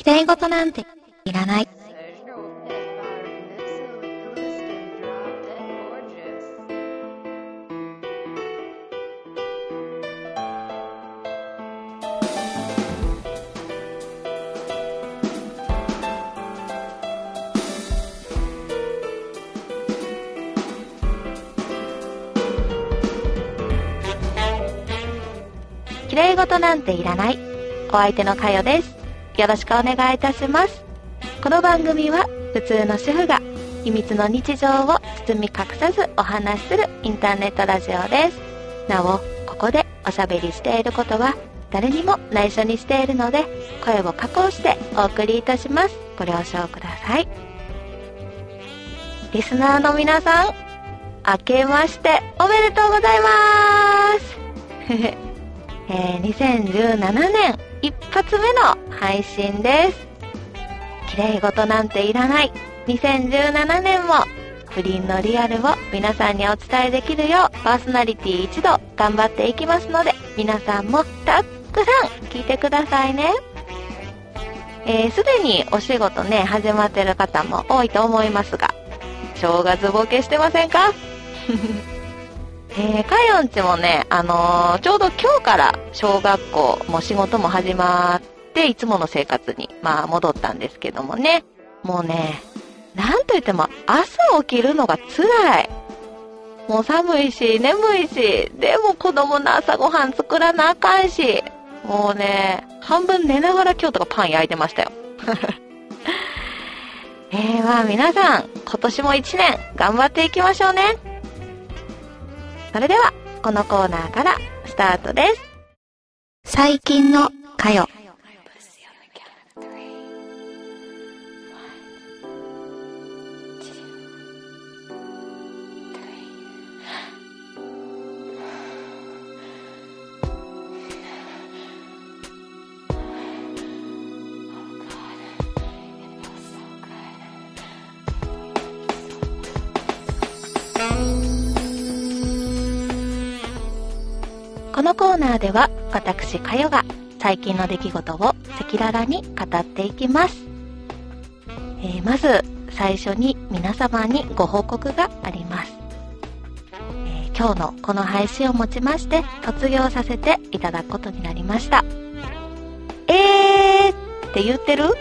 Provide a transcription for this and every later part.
綺麗事なんていらない。綺麗事なんていらない。お相手のかよです。よろしくお願いいたします。この番組は普通の主婦が秘密の日常を包み隠さずお話しするインターネットラジオです。なお、ここでおしゃべりしていることは誰にも内緒にしているので、声を加工してお送りいたします。ご了承ください。リスナーの皆さん、明けましておめでとうございます2017年一発目の配信です。綺麗事なんていらない2017年も不倫のリアルを皆さんにお伝えできるようパーソナリティ一同頑張っていきますので、皆さんもたくさん聞いてくださいね。すでにお仕事ね始まってる方も多いと思いますが、正月ボケしてませんかかよんちもね、ちょうど今日から小学校も仕事も始まっていつもの生活に戻ったんですけどもね、もうね、なんといっても朝起きるのが辛い。もう寒いし眠いし、でも子供の朝ごはん作らなあかんし、もうね、半分寝ながら今日とかパン焼いてましたよ皆さん今年も1年頑張っていきましょうね。それではこのコーナーからスタートです。最近のかよ。このコーナーでは私かよが最近の出来事を赤裸々に語っていきます。まず最初に皆様にご報告があります。今日のこの配信をもちまして卒業させていただくことになりました。って言ってる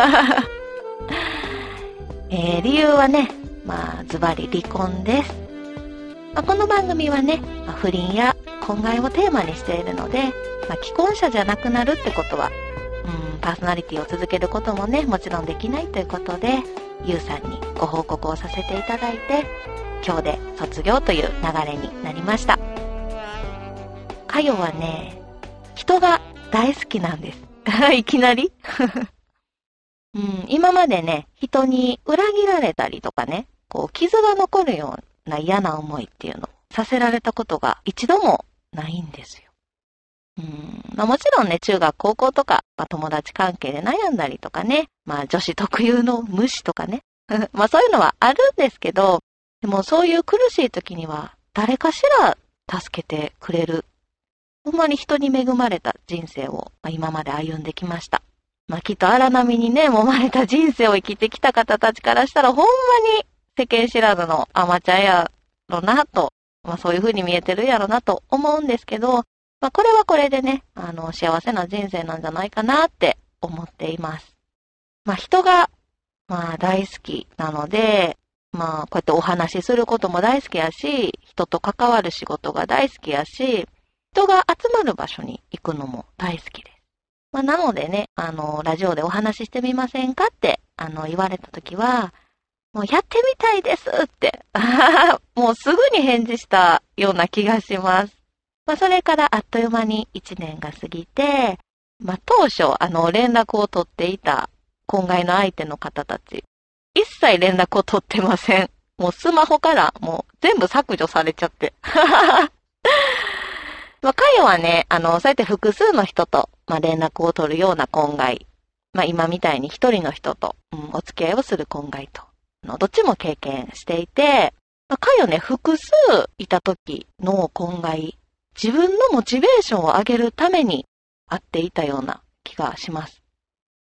理由はね、ズバリ離婚です。この番組はね、不倫や婚外をテーマにしているので、既婚者じゃなくなるってことは、パーソナリティを続けることもね、もちろんできないということで、ゆうさんにご報告をさせていただいて、今日で卒業という流れになりました。かよはね、人が大好きなんです。いきなり今までね、人に裏切られたりとかね、傷が残るような嫌な思いっていうのをさせられたことが一度もないんですよ。もちろんね、中学、高校とか、友達関係で悩んだりとかね、女子特有の無視とかね、そういうのはあるんですけど、でもそういう苦しい時には誰かしら助けてくれる。ほんまに人に恵まれた人生を、今まで歩んできました。きっと荒波にね、揉まれた人生を生きてきた方たちからしたら、ほんまに世間知らずのアマチュアやろなと、そういう風に見えてるやろなと思うんですけど、これはこれでね、幸せな人生なんじゃないかなって思っています。人が、大好きなので、こうやってお話しすることも大好きやし、人と関わる仕事が大好きやし、人が集まる場所に行くのも大好きです。なのでね、ラジオでお話ししてみませんかって、言われたときは、もうやってみたいですって、もうすぐに返事したような気がします。それからあっという間に1年が過ぎて、当初、連絡を取っていた婚外の相手の方たち、一切連絡を取ってません。もうスマホからもう全部削除されちゃって。かよはね、そうやって複数の人と、連絡を取るような婚外、今みたいに一人の人と、お付き合いをする婚外と、どっちも経験していて、かよね、複数いた時の婚外、自分のモチベーションを上げるために会っていたような気がします。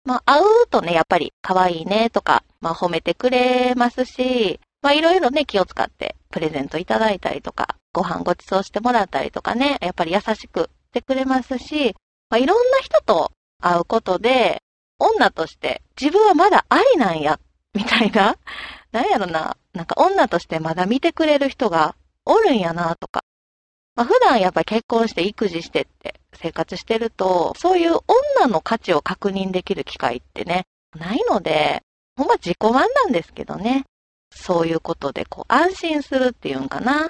まあ、会うとね、やっぱり可愛いねとか、まあ、褒めてくれますし、まあ、いろいろね、気を使ってプレゼントいただいたりとか、ご飯ご馳走してもらったりとかね、やっぱり優しくしてくれますし、まあ、いろんな人と会うことで、女として自分はまだありなんや、みたいな、なんやろな、なんか女としてまだ見てくれる人がおるんやなとか、まあ、普段やっぱり結婚して育児してって生活してると、そういう女の価値を確認できる機会ってね、ないので、ほんま自己満なんですけどね。そういうことでこう安心するっていうんかな。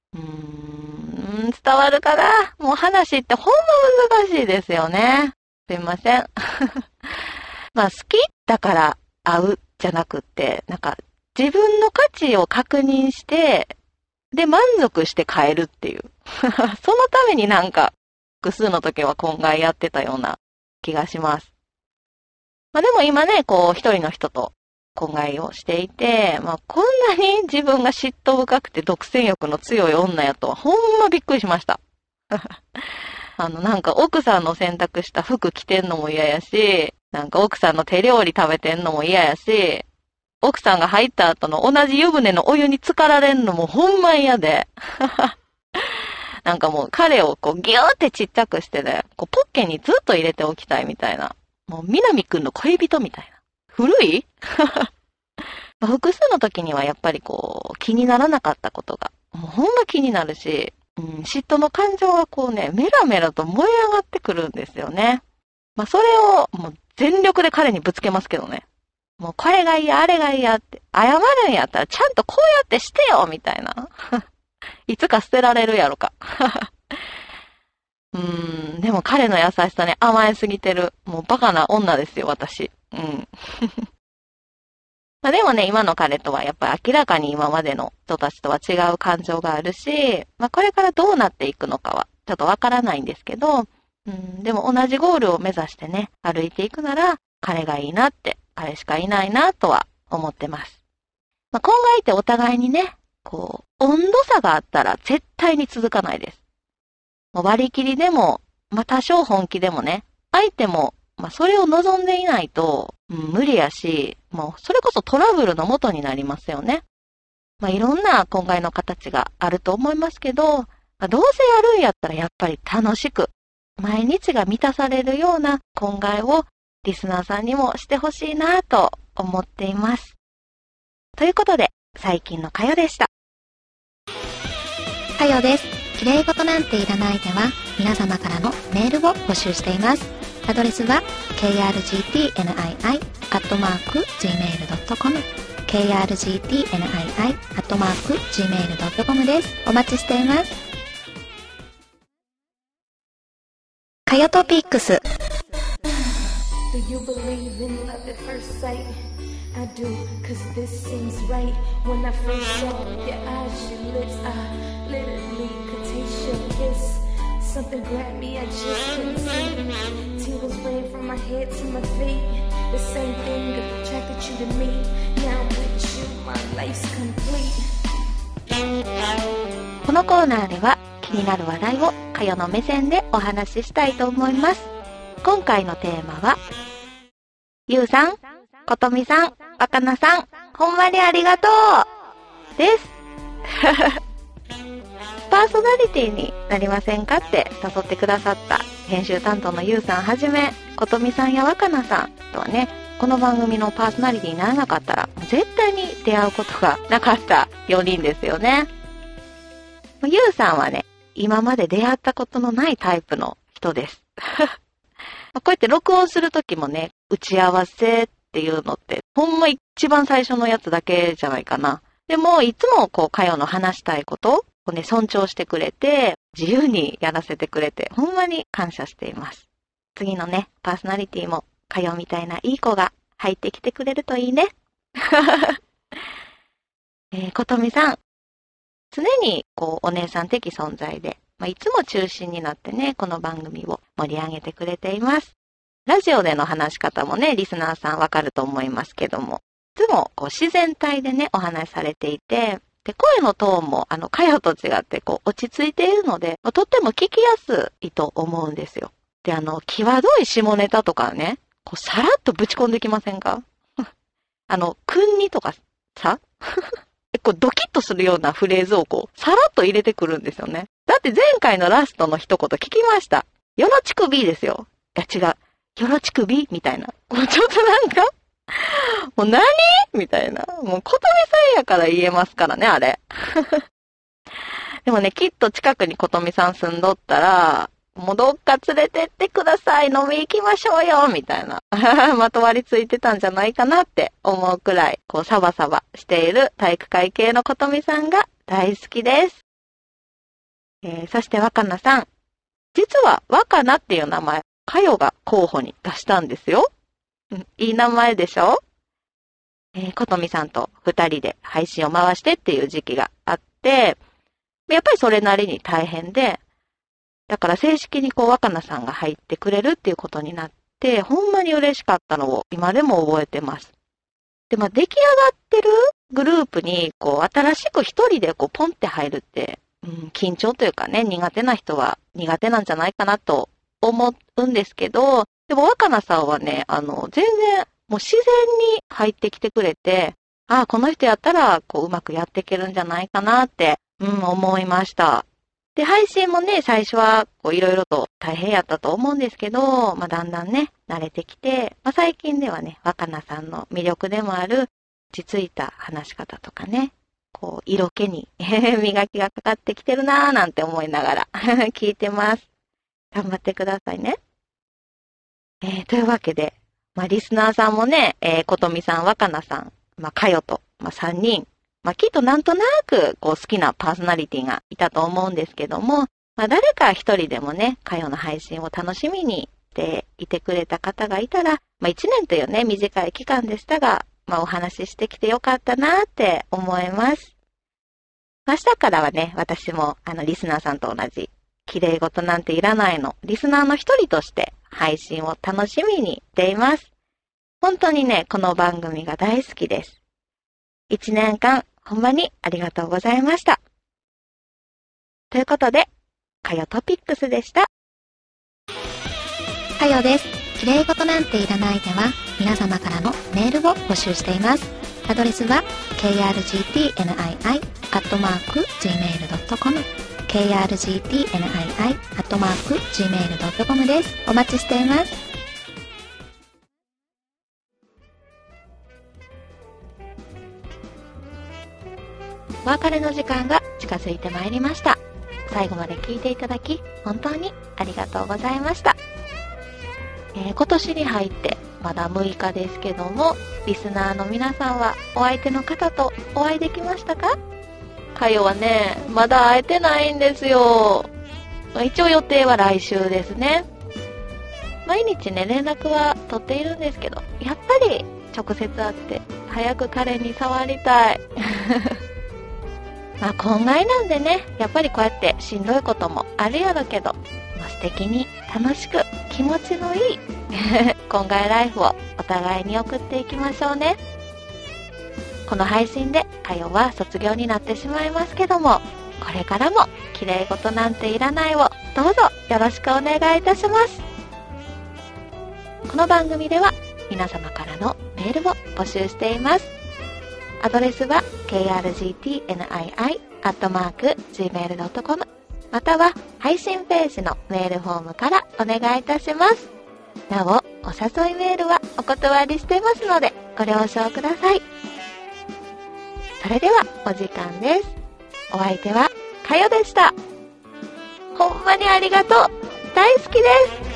伝わるかな。もう話ってほんま難しいですよね。すいません。まあ好きだから会うじゃなくって、なんか自分の価値を確認して、で満足して帰るっていう。そのためになんか複数の時は婚外やってたような気がします。まあでも今ね、こう一人の人と婚外をしていて、まあこんなに自分が嫉妬深くて独占欲の強い女やとはほんまびっくりしました。なんか奥さんの洗濯した服着てんのも嫌やし、なんか奥さんの手料理食べてんのも嫌やし、奥さんが入った後の同じ湯船のお湯に浸かられんのもほんま嫌で。なんかもう彼をこうギューってちっちゃくしてね、こうポッケにずっと入れておきたいみたいな。もう南くんの恋人みたいな。古い複数の時にはやっぱりこう気にならなかったことが、もうほんま気になるし、嫉妬の感情がこうね、メラメラと燃え上がってくるんですよね。まあそれをもう全力で彼にぶつけますけどね。もうこれが嫌、あれが嫌って、謝るんやったらちゃんとこうやってしてよみたいな。いつか捨てられるやろか。でも彼の優しさね、甘えすぎてる。もうバカな女ですよ、私。まあでもね、今の彼とはやっぱり明らかに今までの人たちとは違う感情があるし、まあこれからどうなっていくのかはちょっとわからないんですけど、でも同じゴールを目指してね、歩いていくなら、彼がいいなって、彼しかいないなとは思ってます。まあ婚外ってお互いにね、こう、温度差があったら絶対に続かないです。もう割り切りでも、まあ多少本気でもね、相手も、まあそれを望んでいないと、無理やし、もうそれこそトラブルの元になりますよね。まあいろんな婚外の形があると思いますけど、まあ、どうせやるんやったらやっぱり楽しく、毎日が満たされるような婚外をリスナーさんにもしてほしいなと思っています。ということで、最近のかよでした。 かよです。綺麗事なんていらないでは皆様からのメールを募集しています。アドレスは krgtnii@gmail.com krgtnii@gmail.com です。お待ちしています。かよトピックス。 Do you believe in love at first sight? I do, cause this seems right. When I first saw your eyes, your lips, I literally could taste your kiss. Something grabbed me, I just couldn't see. Tingles ran from my head to my feet. The same thing attracted you to me. Now I'm with you, my life's complete. このコーナーでは気になる話題をかよの目線でお話ししたいと思います。今回のテーマは、ゆうさん、ことみさん、わかなさん、ほんまにありがとうです。パーソナリティになりませんかって誘ってくださった編集担当のゆうさんはじめ、ことみさんやわかなさんとはね、この番組のパーソナリティにならなかったら絶対に出会うことがなかった4人ですよね。ゆうさんはね、今まで出会ったことのないタイプの人です。こうやって録音するときもね、打ち合わせっていうのって、ほんま一番最初のやつだけじゃないかな。でも、いつもこう、かよの話したいことをね、尊重してくれて、自由にやらせてくれて、ほんまに感謝しています。次のね、パーソナリティも、かよみたいないい子が入ってきてくれるといいね。ことみさん。常に、こう、お姉さん的存在で、いつも中心になってね、この番組を盛り上げてくれています。ラジオでの話し方もね、リスナーさんわかると思いますけども、いつもこう自然体でね、お話しされていて、で、声のトーンも、かよと違ってこう、落ち着いているので、とっても聞きやすいと思うんですよ。で、際どい下ネタとかね、 こうさらっとぶち込んできませんか？君にとかさ、こうドキッとするようなフレーズをこう、さらっと入れてくるんですよね。だって前回のラストの一言聞きました。よろちくびですよ。いや違う。よろちくびみたいな。こうちょっとなんか、もう何みたいな。もうことみさんやから言えますからね、あれ。でもね、きっと近くにことみさん住んどったら、もうどっか連れてってください、飲み行きましょうよ、みたいな。まとわりついてたんじゃないかなって思うくらい、こうサバサバしている体育会系のことみさんが大好きです。そして若菜さん。実は若菜っていう名前、かよが候補に出したんですよ。いい名前でしょ？ことみさんと二人で配信を回してっていう時期があって、やっぱりそれなりに大変で、だから正式にこう若菜さんが入ってくれるっていうことになって、ほんまに嬉しかったのを今でも覚えてます。で、出来上がってるグループに、こう新しく一人でこうポンって入るって、緊張というかね、苦手な人は苦手なんじゃないかなと思うんですけど、でも若菜さんはね、全然もう自然に入ってきてくれて、この人やったらこううまくやっていけるんじゃないかなって、思いました。で、配信もね、最初は、こう、いろいろと大変やったと思うんですけど、だんだんね、慣れてきて、最近ではね、若菜さんの魅力でもある、落ち着いた話し方とかね、こう、色気に磨きがかかってきてるなぁ、なんて思いながら聞いてます。頑張ってくださいね。というわけで、リスナーさんもね、ことみさん、若菜さん、かよと、3人、きっとなんとなくこう好きなパーソナリティがいたと思うんですけども、誰か一人でもね、かよの配信を楽しみにしていてくれた方がいたら、1年というね、短い期間でしたが、お話ししてきてよかったなって思います。明日からはね、私もリスナーさんと同じ、綺麗事なんていらないの、リスナーの一人として配信を楽しみにしています。本当にね、この番組が大好きです。1年間、ほんまにありがとうございました。ということで、かよトピックスでした。 かよです。綺麗事なんていらないでは、皆様からのメールを募集しています。アドレスは、krgtnii@gmail.com krgtnii@gmail.com です。お待ちしています。 お別れの時間が近づいてまいりました。最後まで聞いていただき、本当にありがとうございました。今年に入ってまだ6日ですけども、リスナーの皆さんはお相手の方とお会いできましたか？かよはね、まだ会えてないんですよ。一応予定は来週ですね。毎日ね、連絡は取っているんですけど、やっぱり直接会って早く彼に触りたい。今外なんでね、やっぱりこうやってしんどいこともあるやろけど、素敵に楽しく気持ちのいい今外ライフをお互いに送っていきましょうね。この配信でかよは卒業になってしまいますけども、これからも綺麗事なんていらないをどうぞよろしくお願いいたします。この番組では皆様からのメールを募集しています。アドレスは krgtnii@gmail.com または配信ページのメールフォームからお願いいたします。なお、お誘いメールはお断りしてますのでご了承ください。それではお時間です。お相手はかよでした。ほんまにありがとう。大好きです。